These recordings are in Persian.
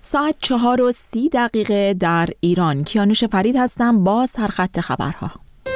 ساعت 4:30 در ایران. کیانوش فرید هستم با سرخط خبرها.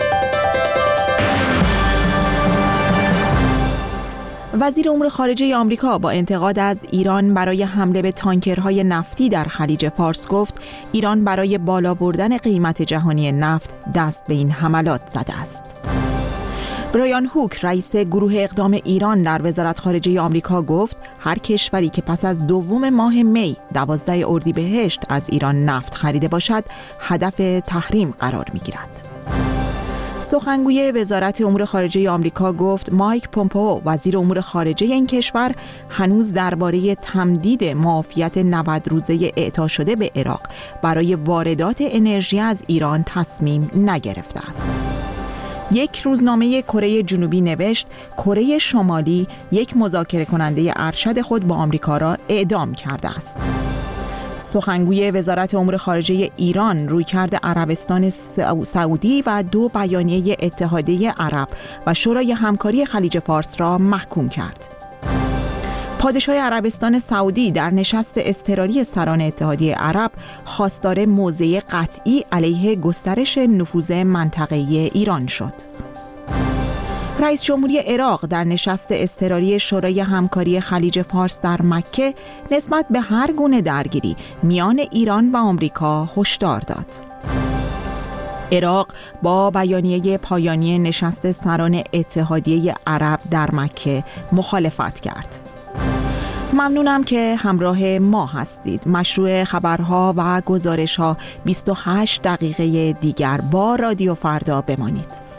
وزیر امور خارجه آمریکا با انتقاد از ایران برای حمله به تانکرهای نفتی در خلیج فارس گفت ایران برای بالا بردن قیمت جهانی نفت دست به این حملات زده است. برایان هوک رئیس گروه اقدام ایران در وزارت خارجه آمریکا گفت هر کشوری که پس از دوم ماه می 12 اردیبهشت از ایران نفت خریده باشد هدف تحریم قرار می‌گیرد. سخنگوی وزارت امور خارجه آمریکا گفت مایک پومپئو وزیر امور خارجه این کشور هنوز درباره تمدید معافیت 90 روزه اعطا شده به عراق برای واردات انرژی از ایران تصمیم نگرفته است. یک روزنامه کره جنوبی نوشت کره شمالی یک مذاکره کننده ارشد خود با آمریکا را اعدام کرده است. سخنگوی وزارت امور خارجه ایران رویکرد عربستان سعودی و 2 بیانیه اتحادیه عرب و شورای همکاری خلیج فارس را محکوم کرد. پادشاه عربستان سعودی در نشست اضطراری سران اتحادیه عرب خواستار موضع قطعی علیه گسترش نفوذ منطقه‌ای ایران شد. رئیس جمهوری عراق در نشست اضطراری شورای همکاری خلیج فارس در مکه نسبت به هر گونه درگیری میان ایران و آمریکا هشدار داد. عراق با بیانیه پایانی نشست سران اتحادیه عرب در مکه مخالفت کرد. ممنونم که همراه ما هستید. مشروع خبرها و گزارش‌ها 28 دقیقه دیگر با رادیو فردا بمانید.